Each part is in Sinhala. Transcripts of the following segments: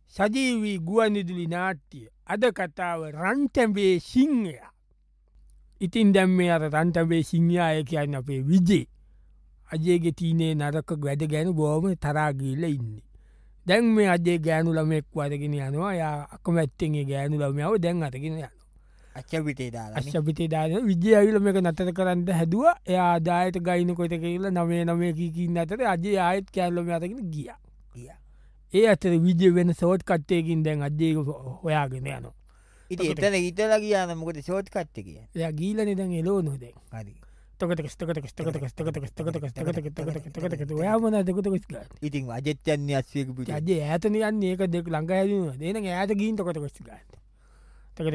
සජීවී ගුවන්විදුලි නාට්‍ය අද කතාව රන්ටැබේ සිංහය. ඉතින් දැම් මේ අර රන්ටබේ සිංහාය කියන්න අපේ විජේ අජේගේ තිීනේ නරක වැඩ ගැන බෝම තරාගීල ඉන්නේ. දැන් මේ අජේ ගෑනු ළමෙක් වදගෙන යනවා යා අකමැත්තෙන්ගේ ගෑනු ළමයාව දැන් අතගෙන යන අශ්පිතේ දාන විජය අවිලම එක නතර කරන්න හැදුව එයා ආදායට ගයින කොත කියල නමේ නමයකිකින් අතර අජේ ආයත් කෑල්ලොම අතගෙන ගිය ඒ අතර විජය වෙන සෝට් කට්ටයකින් දැන් අජ්ජයක හොයාගෙන යනවා. ඉති එතන ඉතල කියන්න මොකට ෂෝට් කට්ට කිය එයා ගීලන දැන් එලෝ නොදැන් හරි ඔයාමන දෙකට ස් ඉතින් අජත්‍යන්නේ අස්වයක පිට අජ ඇතන යන්න ඒක දෙක් ළඟ හැදීම දෙන ඇත ගීන් තොකට කොස් ගන්න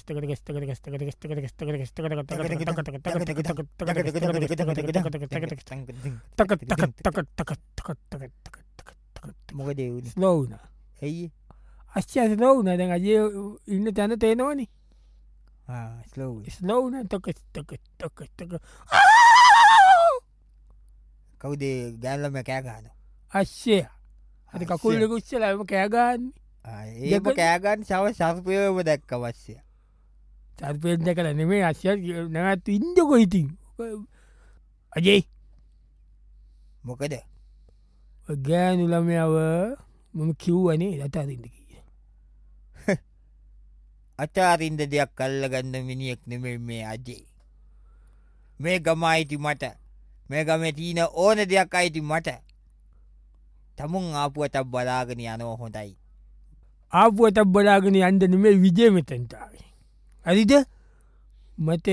මොකද ස්ලෝන ඇයි අශ්්‍යත ලවුන දැන් අජය ඉන්න තැන තේනවනි ස්ලෝ ස්ලෝන කවුදේ ගැල්ලම කෑගාන අශ්‍යය අති කකුල්ල කුච්චලම කෑගන්න ඒම කෑගන් සව සර්පයම දැක්ක වශ්‍ය සර්පයෙන් කල නෙමේ අශ්‍ය නැත් ඉන්දකො ඉතින් අජයි මොකද ගෑනුලමයාව මම කිව්වනේ රටරින්ද කිය අචාරින්ද දෙයක් කල්ලගන්න මිනිියෙක් නෙමේ මේ අජේ මේ ගම අයිති මට මේ ගම තිීන ඕන දෙයක් අයිති මට තමුන් ආපුුවතක් බලාගෙන යනෝ හොඳයි ආපුුවතක් බලාගෙන යන්දන මේ විජය මෙතැන්ටාවේ හරිද මට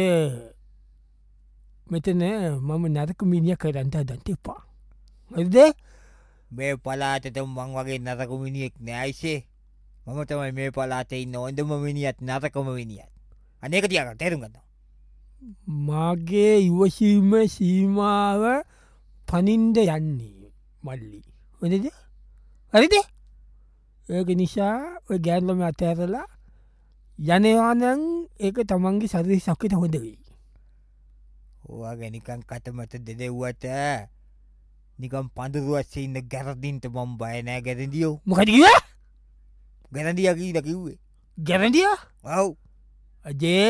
මෙතන මම නරක මිනිිය කරන්ට දන්ට එපා හරිද මේ පලාතතම් මං වගේ නරකමිනිියෙක් නෑයිසේ මම තමයි මේ පලාතෙයි නොොන්දම මිනිියත් නරකම විනිියත් අනක තියක තේරුම් ගන්න මගේ ඉවසීම සීමාව පනින්ද යන්නේ මල්ලි හොදද හරිද ඒක නිසා ඔය ගෑන්ලම අතඇරලා යනවානං ඒක තමන්ගේ සරි සක්කට හොඳ වෙයි ඕවා ගැනිකන් කටමට දෙදෙව්වට නිකම් පඳරුවස්සේ ඉන්න ගැරදින්ට මම් බයනෑ ගැරදිියෝ මොකටකිව ගැරදිියකීල කිව්වේ ගැරදිිය ඔව් අජේ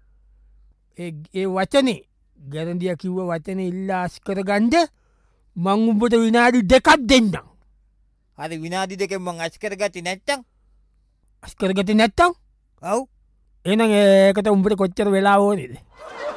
ඒ වචනේ ගැරදිිය කිව්ව වචන ඉල්ලා අස්කර ගන්ඩ මං උඹට විනාඩි දෙකක් දෙන්නම් අද විනාදි දෙකෙන් මං අස්කර ගති නැත්තම් අස්කරගත නැත්තම් ඔව් එන ඒකට උඹට කොච්චර වෙලා ඕනෙද